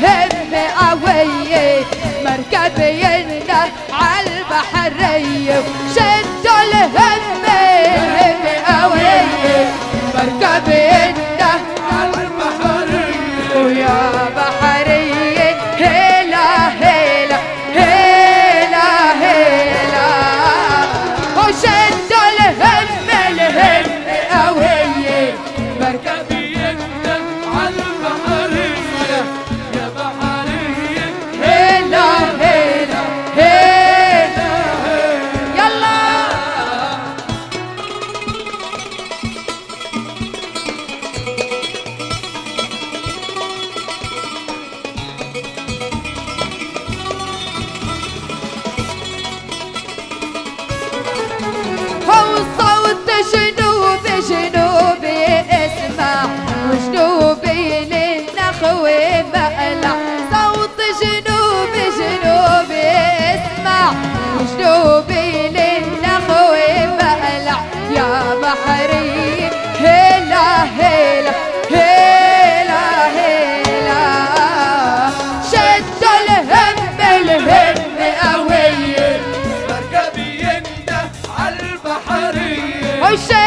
الهم قوية مركب ينده عالبحرية شدوا الهم قوية مركب ينده عالبحرية ويا بحرية هلا هلا هلا هلا وشدوا الهم قوية مركب ينده عالبحرية يا بحرية هلا هلا هلا يلا هو صوت جنوبي جنوبي اسمع وجنوبي للنخوة مقلع صوت جنوبي جنوبي اسمع وجنوبي للنخوة مقلع يا بحرية هلا هلا هلا هلا شدوا الهم قوية مركبي ينده عالبحرية وش